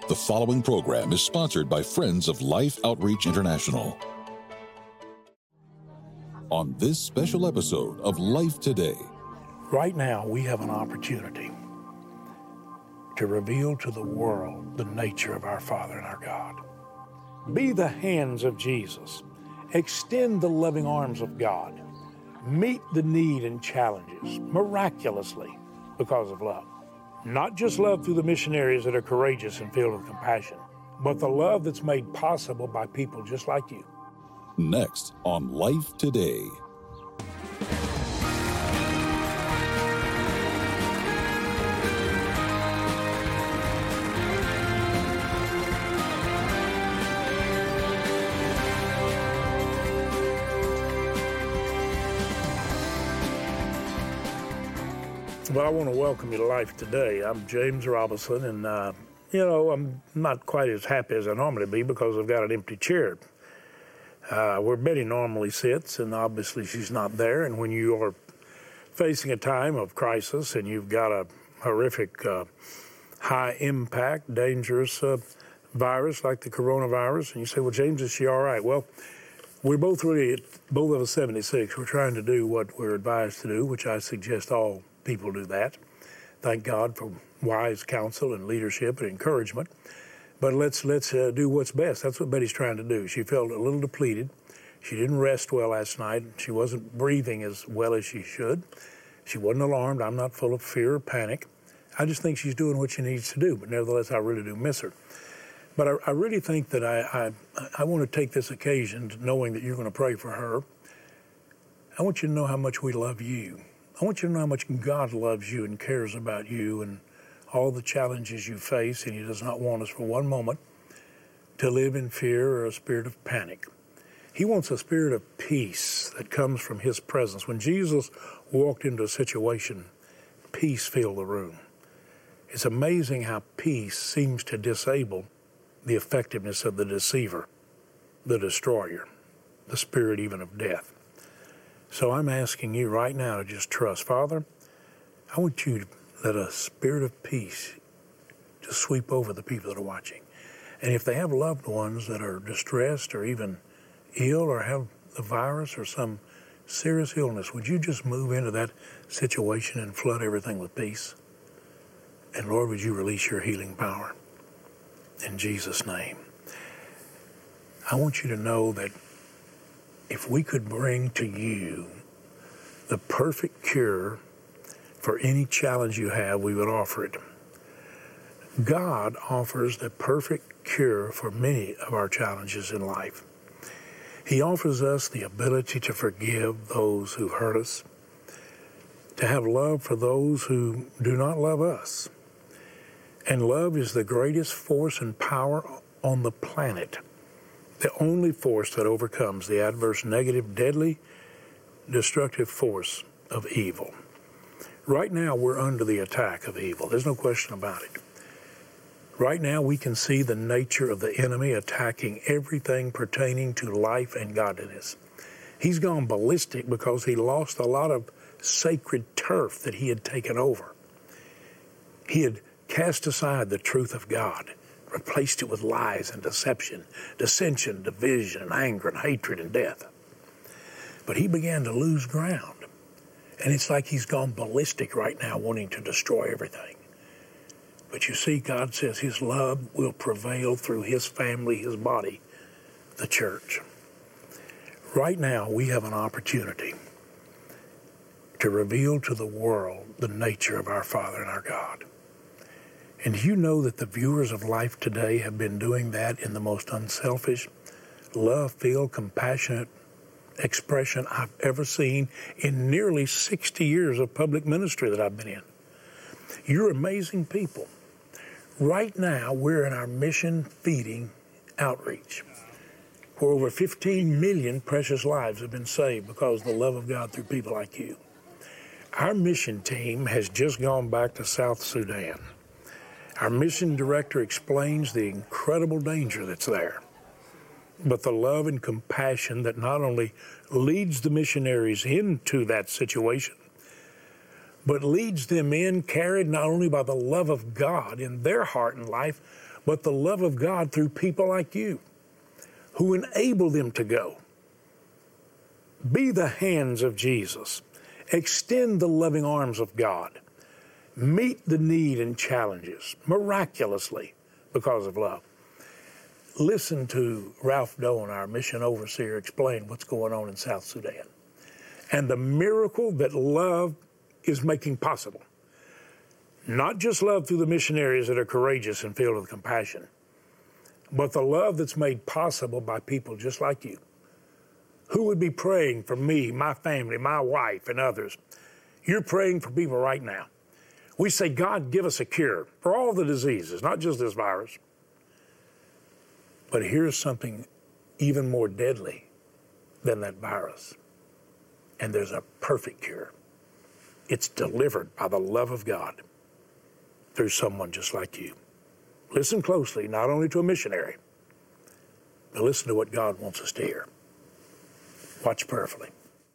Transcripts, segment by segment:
The following program is sponsored by Friends of Life Outreach International. On this special episode of Life Today. Right now, we have an opportunity to reveal to the world the nature of our Father and our God. Be the hands of Jesus. Extend the loving arms of God. Meet the need and challenges miraculously because of love. Not just love through the missionaries that are courageous and filled with compassion, but the love that's made possible by people just like you. Next on Life Today. Well, I want to welcome you to Life Today. I'm James Robinson, and, I'm not quite as happy as I normally be because I've got an empty chair. Where Betty normally sits, and obviously she's not there. And when you are facing a time of crisis and you've got a horrific, high-impact, dangerous virus like the coronavirus, and you say, well, James, is she all right? Well, we're both of us 76. We're trying to do what we're advised to do, which I suggest all people do that. Thank God for wise counsel and leadership and encouragement. But let's do what's best. That's what Betty's trying to do. She felt a little depleted. She didn't rest well last night. She wasn't breathing as well as she should. She wasn't alarmed. I'm not full of fear or panic. I just think she's doing what she needs to do. But nevertheless, I really do miss her. But I really think that I want to take this occasion, knowing that you're going to pray for her. I want you to know how much we love you. I want you to know how much God loves you and cares about you and all the challenges you face, and He does not want us for one moment to live in fear or a spirit of panic. He wants a spirit of peace that comes from His presence. When Jesus walked into a situation, peace filled the room. It's amazing how peace seems to disable the effectiveness of the deceiver, the destroyer, the spirit even of death. So I'm asking you right now to just trust. Father, I want you to let a spirit of peace just sweep over the people that are watching. And if they have loved ones that are distressed or even ill or have the virus or some serious illness, would you just move into that situation and flood everything with peace? And Lord, would you release your healing power? In Jesus' name. I want you to know that if we could bring to you the perfect cure for any challenge you have, we would offer it. God offers the perfect cure for many of our challenges in life. He offers us the ability to forgive those who hurt us, to have love for those who do not love us. And love is the greatest force and power on the planet. The only force that overcomes the adverse, negative, deadly, destructive force of evil. Right now, we're under the attack of evil. There's no question about it. Right now, we can see the nature of the enemy attacking everything pertaining to life and godliness. He's gone ballistic because he lost a lot of sacred turf that he had taken over. He had cast aside the truth of God, replaced it with lies and deception, dissension, division, and anger and hatred and death. But he began to lose ground. And it's like he's gone ballistic right now, wanting to destroy everything. But you see, God says His love will prevail through His family, His body, the church. Right now, we have an opportunity to reveal to the world the nature of our Father and our God. And do you know that the viewers of Life Today have been doing that in the most unselfish, love-filled, compassionate expression I've ever seen in nearly 60 years of public ministry that I've been in? You're amazing people. Right now, we're in our mission feeding outreach, where over 15 million precious lives have been saved because of the love of God through people like you. Our mission team has just gone back to South Sudan. Our mission director explains the incredible danger that's there, but the love and compassion that not only leads the missionaries into that situation, but leads them in, carried not only by the love of God in their heart and life, but the love of God through people like you who enable them to go. Be the hands of Jesus. Extend the loving arms of God. Meet the need and challenges miraculously because of love. Listen to Ralph Doan, our mission overseer, explain what's going on in South Sudan and the miracle that love is making possible. Not just love through the missionaries that are courageous and filled with compassion, but the love that's made possible by people just like you, who would be praying for me, my family, my wife, and others. You're praying for people right now. We say, God, give us a cure for all the diseases, not just this virus. But here's something even more deadly than that virus. And there's a perfect cure. It's delivered by the love of God through someone just like you. Listen closely, not only to a missionary, but listen to what God wants us to hear. Watch prayerfully.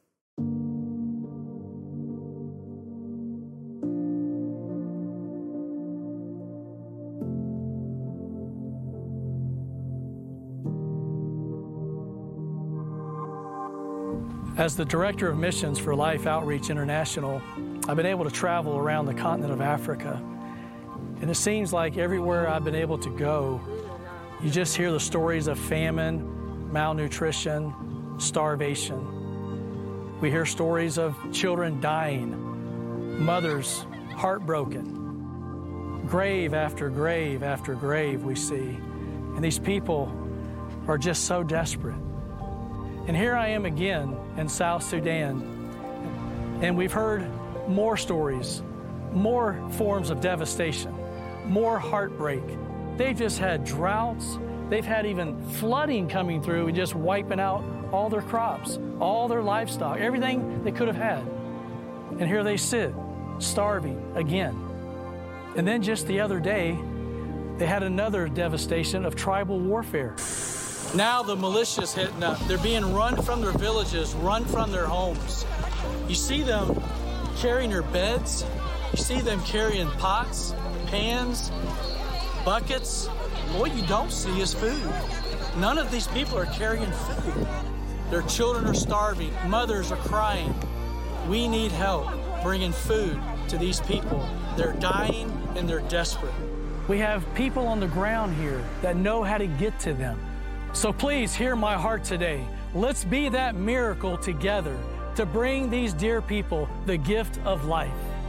As the Director of Missions for Life Outreach International, I've been able to travel around the continent of Africa. And it seems like everywhere I've been able to go, you just hear the stories of famine, malnutrition, starvation. We hear stories of children dying, mothers heartbroken. Grave after grave after grave we see. And these people are just so desperate. And here I am again in South Sudan, and we've heard more stories, more forms of devastation, more heartbreak. They've just had droughts. They've had even flooding coming through and just wiping out all their crops, all their livestock, everything they could have had. And here they sit, starving again. And then just the other day, they had another devastation of tribal warfare. Now the militia's hitting up. They're being run from their villages, run from their homes. You see them carrying their beds. You see them carrying pots, pans, buckets. What you don't see is food. None of these people are carrying food. Their children are starving. Mothers are crying. We need help bringing food to these people. They're dying and they're desperate. We have people on the ground here that know how to get to them. So please hear my heart today. Let's be that miracle together to bring these dear people the gift of life.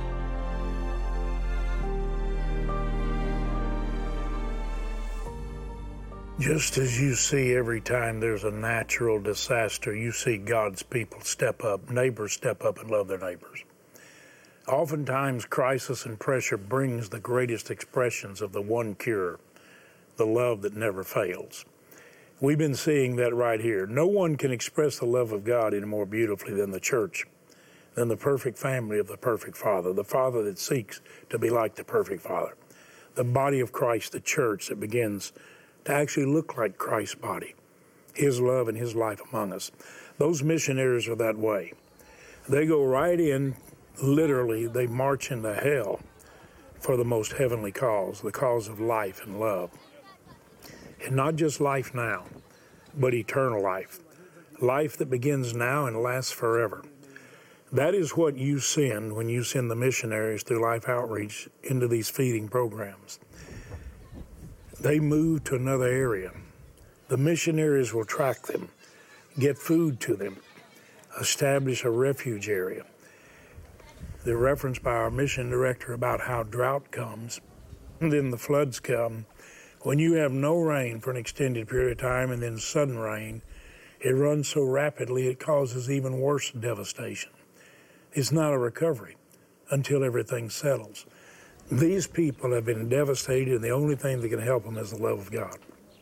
Just as you see every time there's a natural disaster, you see God's people step up, neighbors step up and love their neighbors. Oftentimes, crisis and pressure brings the greatest expressions of the one cure, the love that never fails. We've been seeing that right here. No one can express the love of God any more beautifully than the church, than the perfect family of the perfect Father, the Father that seeks to be like the perfect Father, the body of Christ, the church that begins to actually look like Christ's body, His love and His life among us. Those missionaries are that way. They go right in, literally, they march into hell for the most heavenly cause, the cause of life and love. And not just life now, but eternal life. Life that begins now and lasts forever. That is what you send when you send the missionaries through Life Outreach into these feeding programs. They move to another area. The missionaries will track them, get food to them, establish a refuge area. The reference by our mission director about how drought comes, and then the floods come. When you have no rain for an extended period of time and then sudden rain, it runs so rapidly it causes even worse devastation. It's not a recovery until everything settles. These people have been devastated, and the only thing that can help them is the love of God.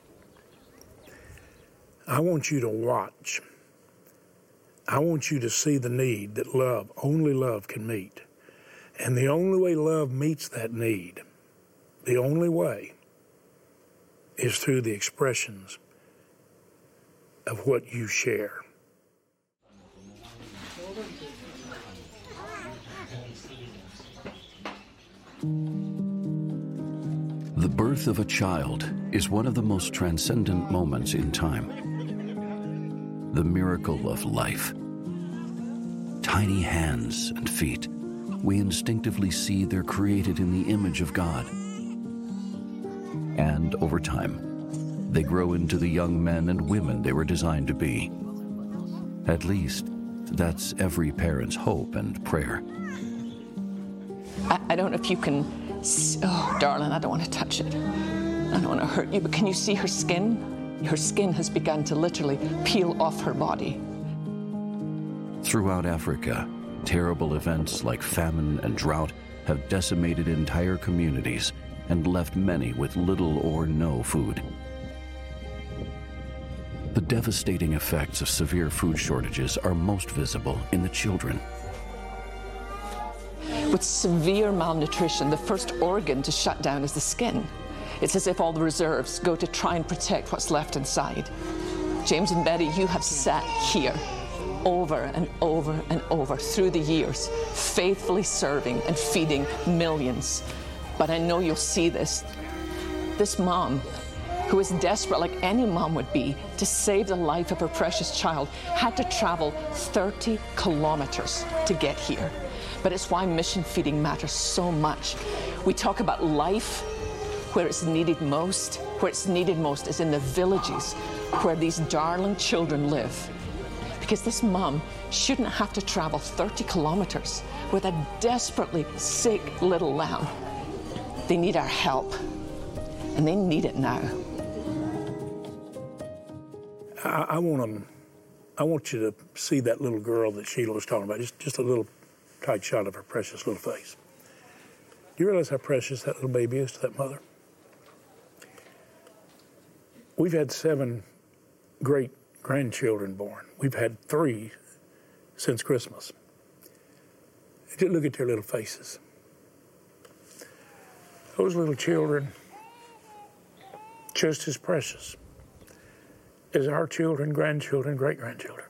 I want you to watch. I want you to see the need that love, only love can meet. And the only way love meets that need, the only way, is through the expressions of what you share. The birth of a child is one of the most transcendent moments in time. The miracle of life. Tiny hands and feet, we instinctively see they're created in the image of God. And over time, they grow into the young men and women they were designed to be. At least, that's every parent's hope and prayer. I don't know if you can, oh, darling, I don't want to touch it. I don't want to hurt you, but can you see her skin? Her skin has begun to literally peel off her body. Throughout Africa, terrible events like famine and drought have decimated entire communities and left many with little or no food. The devastating effects of severe food shortages are most visible in the children. With severe malnutrition, the first organ to shut down is the skin. It's as if all the reserves go to try and protect what's left inside. James and Betty, you have sat here over and over and over through the years, faithfully serving and feeding millions. But I know you'll see this. This mom, who is desperate like any mom would be to save the life of her precious child, had to travel 30 kilometers to get here. But it's why mission feeding matters so much. We talk about life where it's needed most. Where it's needed most is in the villages where these darling children live. Because this mom shouldn't have to travel 30 kilometers with a desperately sick little lamb. They need our help, and they need it now. I want you to see that little girl that Sheila was talking about, just a little tight shot of her precious little face. Do you realize how precious that little baby is to that mother? We've had 7 great grandchildren born. We've had 3 since Christmas. Just look at their little faces. Those little children, just as precious as our children, grandchildren, great-grandchildren.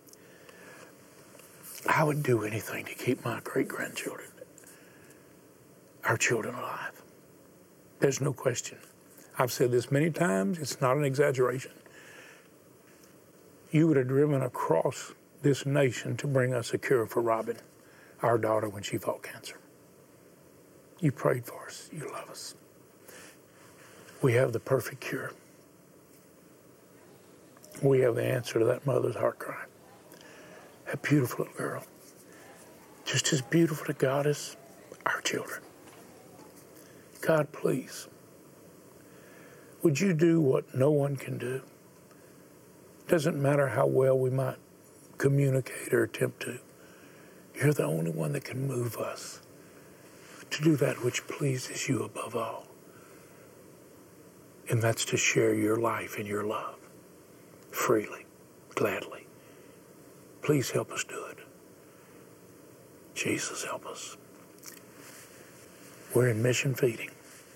I would do anything to keep my great-grandchildren, our children, alive. There's no question. I've said this many times. It's not an exaggeration. You would have driven across this nation to bring us a cure for Robin, our daughter, when she fought cancer. You prayed for us. You love us. We have the perfect cure. We have the answer to that mother's heart cry. That beautiful little girl, just as beautiful to God as our children. God, please, would you do what no one can do? Doesn't matter how well we might communicate or attempt to. You're the only one that can move us to do that which pleases you above all. And that's to share your life and your love freely, gladly. Please help us do it. Jesus, help us. We're in mission feeding.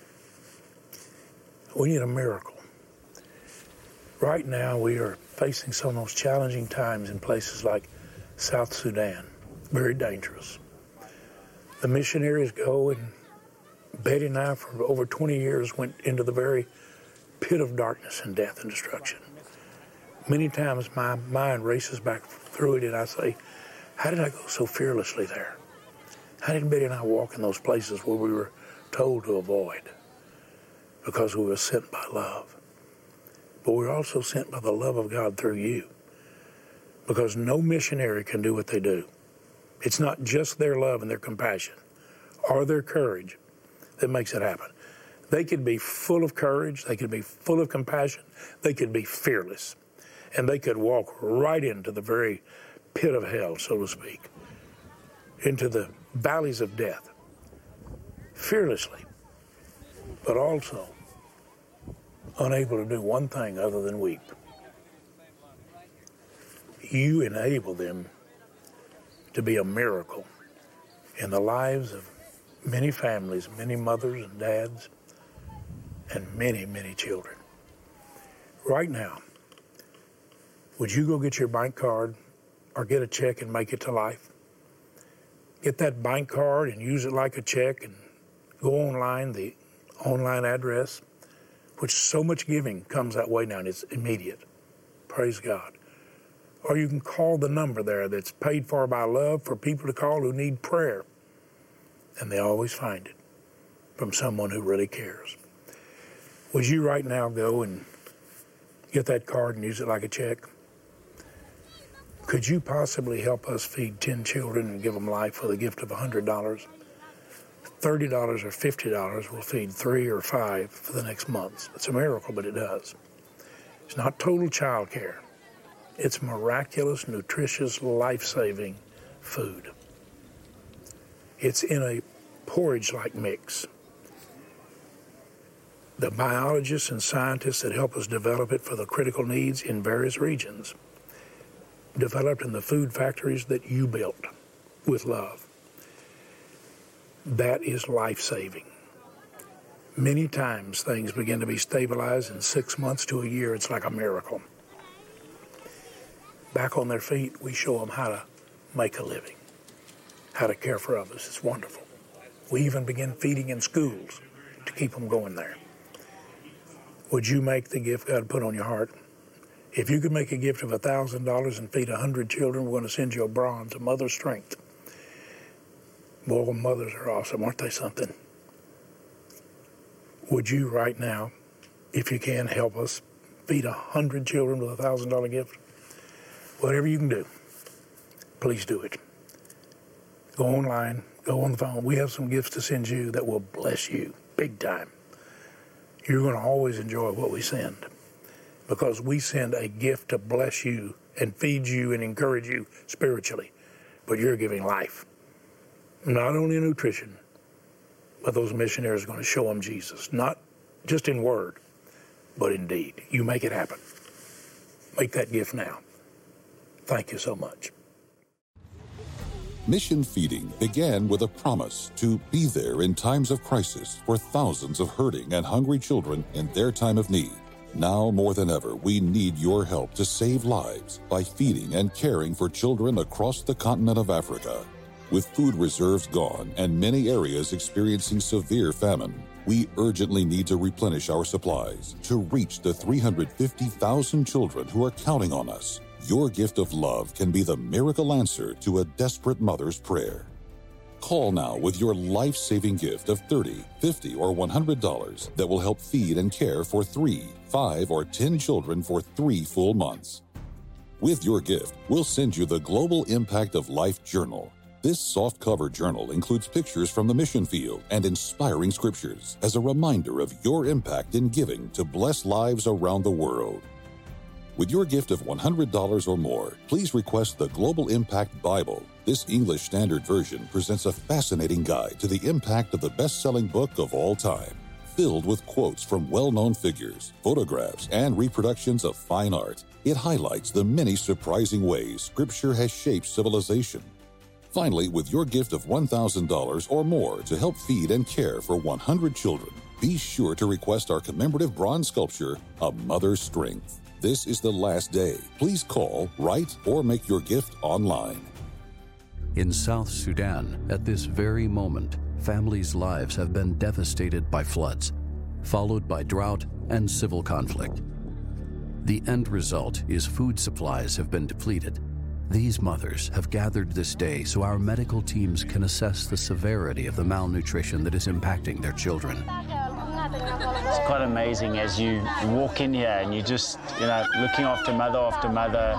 We need a miracle. Right now, we are facing some of those challenging times in places like South Sudan. Very dangerous. The missionaries go, and Betty and I, for over 20 years, went into the very pit of darkness and death and destruction. Many times my mind races back through it, and I say, how did I go so fearlessly there? How did Betty and I walk in those places where we were told to avoid? Because we were sent by love. But we were also sent by the love of God through you. Because no missionary can do what they do. It's not just their love and their compassion or their courage that makes it happen. They could be full of courage, they could be full of compassion, they could be fearless, and they could walk right into the very pit of hell, so to speak, into the valleys of death, fearlessly, but also unable to do one thing other than weep. You enable them to be a miracle in the lives of many families, many mothers and dads, and many, many children. Right now, would you go get your bank card or get a check and make it to life? Get that bank card and use it like a check and Go online, the online address, which so much giving comes that way now, and it's immediate. Praise God. Or you can call the number there that's paid for by love for people to call who need prayer. And they always find it from someone who really cares. Would you right now go and get that card and use it like a check? Could you possibly help us feed 10 children and give them life for the gift of $100? $30 or $50 will feed 3 or 5 for the next months. It's a miracle, but it does. It's not total child care. It's miraculous, nutritious, life-saving food. It's in a porridge-like mix. The biologists and scientists that help us develop it for the critical needs in various regions, developed in the food factories that you built with love. That is life-saving. Many times things begin to be stabilized in 6 months to a year. It's like a miracle. Back on their feet, we show them how to make a living, how to care for others. It's wonderful. We even begin feeding in schools to keep them going there. Would you make the gift God put on your heart? If you could make a gift of $1,000 and feed 100 children, we're going to send you a bronze, a Mother's Strength. Boy, mothers are awesome, aren't they something? Would you right now, if you can, help us feed 100 children with a $1,000 gift? Whatever you can do, please do it. Go online, go on the phone. We have some gifts to send you that will bless you big time. You're going to always enjoy what we send because we send a gift to bless you and feed you and encourage you spiritually. But you're giving life. Not only nutrition, but those missionaries are going to show them Jesus. Not just in word, but in deed. You make it happen. Make that gift now. Thank you so much. Mission Feeding began with a promise to be there in times of crisis for thousands of hurting and hungry children in their time of need. Now more than ever, we need your help to save lives by feeding and caring for children across the continent of Africa. With food reserves gone and many areas experiencing severe famine, we urgently need to replenish our supplies to reach the 350,000 children who are counting on us. Your gift of love can be the miracle answer to a desperate mother's prayer. Call now with your life-saving gift of $30, $50, or $100 that will help feed and care for 3, 5, or 10 children for 3 full months. With your gift, we'll send you the Global Impact of Life Journal. This soft-cover journal includes pictures from the mission field and inspiring scriptures as a reminder of your impact in giving to bless lives around the world. With your gift of $100 or more, please request the Global Impact Bible. This English Standard Version presents a fascinating guide to the impact of the best-selling book of all time, filled with quotes from well-known figures, photographs, and reproductions of fine art. It highlights the many surprising ways Scripture has shaped civilization. Finally, with your gift of $1,000 or more to help feed and care for 100 children, be sure to request our commemorative bronze sculpture, A Mother's Strength. This is the last day. Please call, write, or make your gift online. In South Sudan, at this very moment, families' lives have been devastated by floods, followed by drought and civil conflict. The end result is food supplies have been depleted. These mothers have gathered this day so our medical teams can assess the severity of the malnutrition that is impacting their children. It's quite amazing as you walk in here and you just, looking after mother,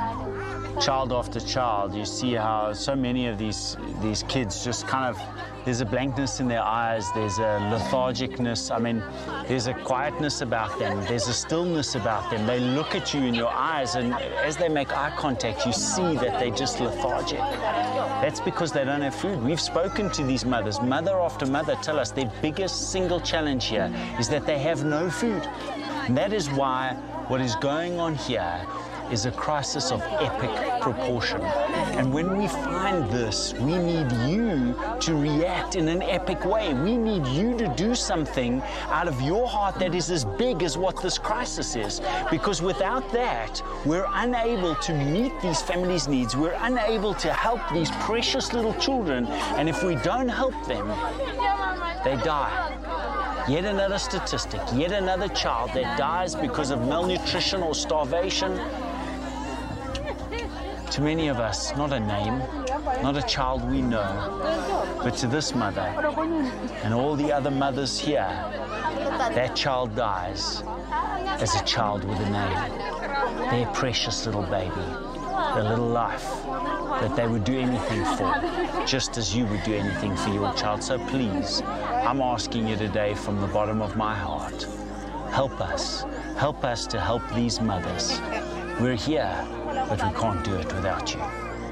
child after child, you see how so many of these kids just kind of, there's a blankness in their eyes, there's a lethargicness, there's a quietness about them, there's a stillness about them. They look at you in your eyes, and as they make eye contact, you see that they're just lethargic. That's because they don't have food. We've spoken to these mothers. Mother after mother tell us their biggest single challenge here is that they have no food. And that is why what is going on here is a crisis of epic proportion. And when we find this, we need you to react in an epic way. We need you to do something out of your heart that is as big as what this crisis is. Because without that, we're unable to meet these families' needs. We're unable to help these precious little children. And if we don't help them, they die. Yet another statistic, yet another child that dies because of malnutrition or starvation. To many of us, not a name, not a child we know, but to this mother and all the other mothers here, that child dies as a child with a name. Their precious little baby, their little life that they would do anything for, just as you would do anything for your child. So please, I'm asking you today from the bottom of my heart, help us to help these mothers. We're here, but we can't do it without you.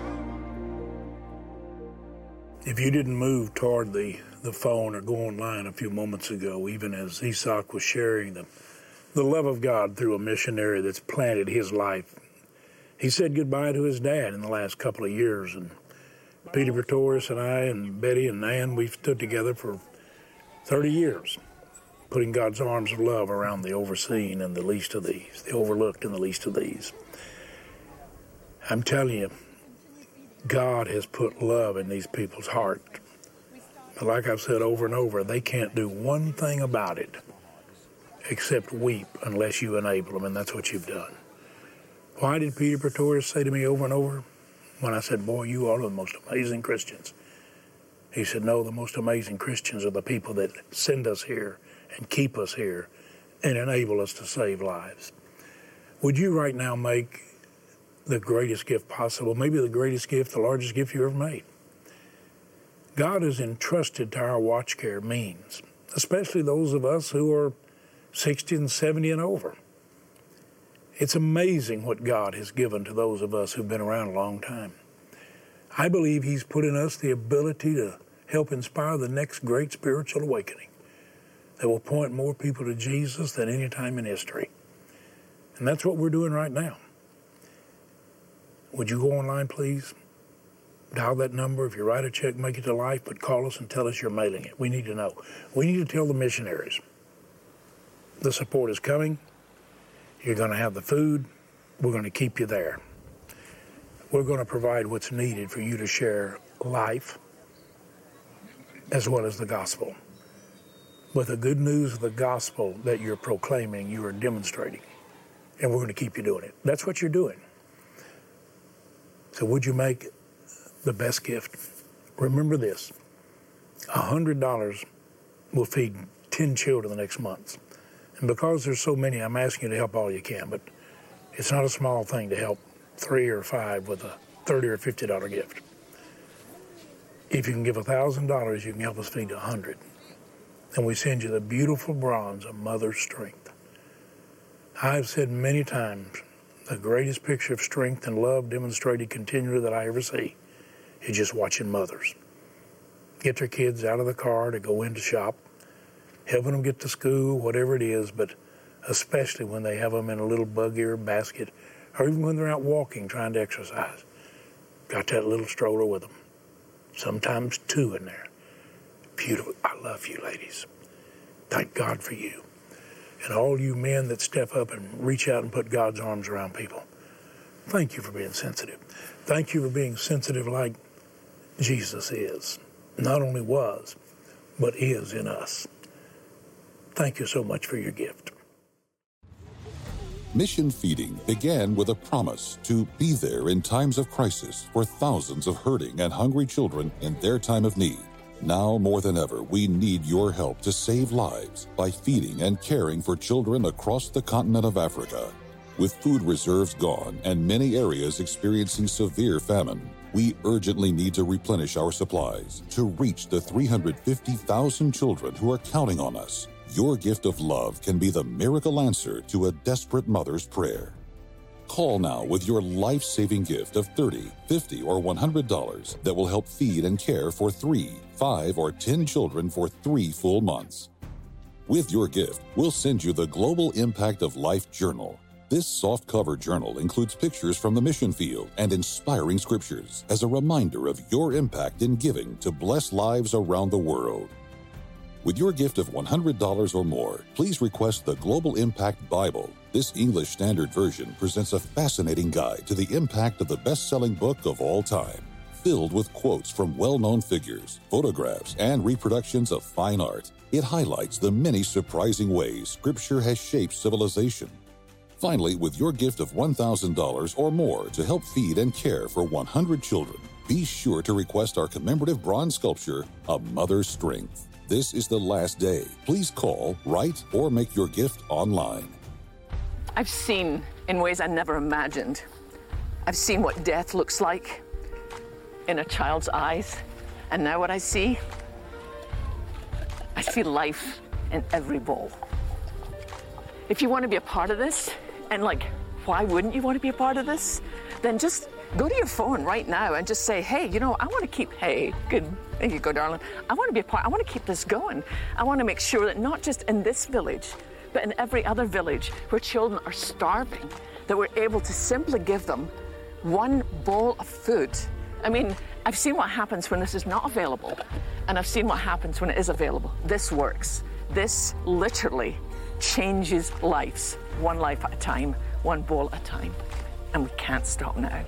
If you didn't move toward the phone or go online a few moments ago, even as Isak was sharing the love of God through a missionary that's planted his life, he said goodbye to his dad in the last couple of years. And Peter Pretorius and I and Betty and Nan, we've stood together for 30 years, putting God's arms of love around the overseen and the least of these, the overlooked and the least of these. I'm telling you, God has put love in these people's heart. But like I've said over and over, they can't do one thing about it except weep unless you enable them, and that's what you've done. Why did Peter Pretorius say to me over and over when I said, boy, you are the most amazing Christians? He said, no, the most amazing Christians are the people that send us here and keep us here and enable us to save lives. Would you right now make the greatest gift possible, maybe the greatest gift, the largest gift you ever made? God has entrusted to our watch care means, especially those of us who are 60 and 70 and over. It's amazing what God has given to those of us who've been around a long time. I believe He's put in us the ability to help inspire the next great spiritual awakening that will point more people to Jesus than any time in history. And that's what we're doing right now. Would you go online, please? Dial that number. If you write a check, make it to life, but call us and tell us you're mailing it. We need to know. We need to tell the missionaries the support is coming. You're going to have the food. We're going to keep you there. We're going to provide what's needed for you to share life as well as the gospel. But the good news of the gospel that you're proclaiming, you are demonstrating. And we're going to keep you doing it. That's what you're doing. So would you make the best gift? Remember this. $100 will feed 10 children the next month. And because there's so many, I'm asking you to help all you can. But it's not a small thing to help 3 or 5 with a $30 or $50 gift. If you can give $1,000, you can help us feed 100. And we send you the beautiful bronze of Mother's Strength. I've said many times, the greatest picture of strength and love demonstrated continually that I ever see is just watching mothers get their kids out of the car to go in to shop, helping them get to school, whatever it is, but especially when they have them in a little buggy or basket, or even when they're out walking trying to exercise. Got that little stroller with them. Sometimes 2 in there. Beautiful. I love you, ladies. Thank God for you. And all you men that step up and reach out and put God's arms around people. Thank you for being sensitive. Thank you for being sensitive like Jesus is. Not only was, but is in us. Thank you so much for your gift. Mission Feeding began with a promise to be there in times of crisis for thousands of hurting and hungry children in their time of need. Now more than ever, we need your help to save lives by feeding and caring for children across the continent of Africa. With food reserves gone and many areas experiencing severe famine, we urgently need to replenish our supplies to reach the 350,000 children who are counting on us. Your gift of love can be the miracle answer to a desperate mother's prayer. Call now with your life-saving gift of $30, $50, or $100 that will help feed and care for 3, 5, or 10 children for 3 full months. With your gift, we'll send you the Global Impact of Life Journal. This soft-cover journal includes pictures from the mission field and inspiring scriptures as a reminder of your impact in giving to bless lives around the world. With your gift of $100 or more, please request the Global Impact Bible. This English Standard Version presents a fascinating guide to the impact of the best-selling book of all time. filled with quotes from well-known figures, photographs, and reproductions of fine art. It highlights the many surprising ways Scripture has shaped civilization. Finally, with your gift of $1,000 or more to help feed and care for 100 children, be sure to request our commemorative bronze sculpture, A Mother's Strength. This is the last day. Please call, write, or make your gift online. I've seen in ways I never imagined. I've seen what death looks like in a child's eyes. And now what I see life in every bowl. If you want to be a part of this, and why wouldn't you want to be a part of this? Then just go to your phone right now and just say, hey, I want to keep, good, there you go, darling. I want to be a part, I want to keep this going. I want to make sure that not just in this village, but in every other village where children are starving, that we're able to simply give them one bowl of food. I mean, I've seen what happens when this is not available, and I've seen what happens when it is available. This works. This literally changes lives, one life at a time, one bowl at a time, and we can't stop now.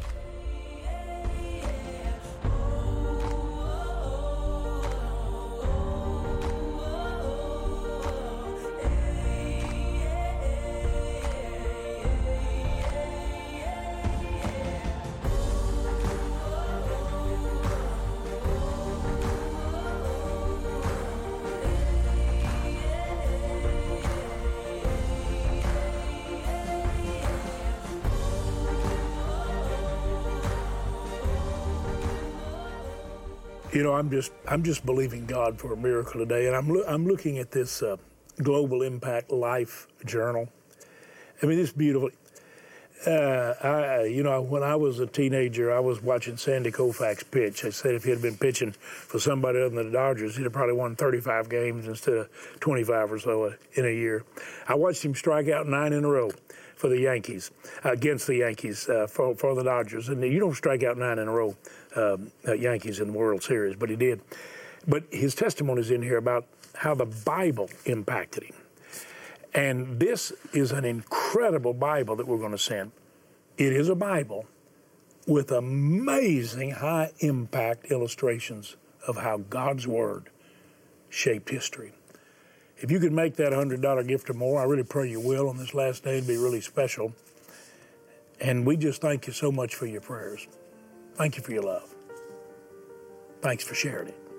I'm just believing God for a miracle today, and I'm looking at this Global Impact Life Journal. I mean, it's beautiful. When I was a teenager, I was watching Sandy Koufax pitch. They said if he had been pitching for somebody other than the Dodgers, he'd have probably won 35 games instead of 25 or so in a year. I watched him strike out 9 in a row for the Yankees, against the Yankees, for the Dodgers. And you don't strike out 9 in a row, Yankees in the World Series, but he did. But his testimony's in here about how the Bible impacted him. And this is an incredible Bible that we're going to send. It is a Bible with amazing high-impact illustrations of how God's Word shaped history. If you could make that $100 gift or more, I really pray you will on this last day. It'd be really special. And we just thank you so much for your prayers. Thank you for your love. Thanks for sharing it.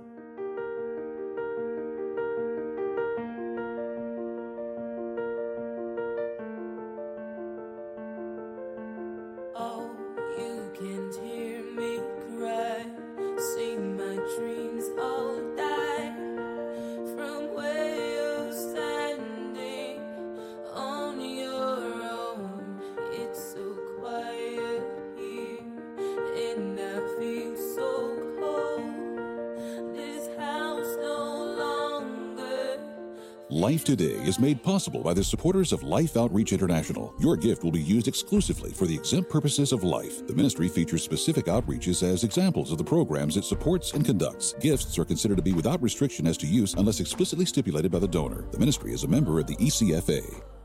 Life Today is made possible by the supporters of Life Outreach International. Your gift will be used exclusively for the exempt purposes of life. The ministry features specific outreaches as examples of the programs it supports and conducts. Gifts are considered to be without restriction as to use unless explicitly stipulated by the donor. The ministry is a member of the ECFA.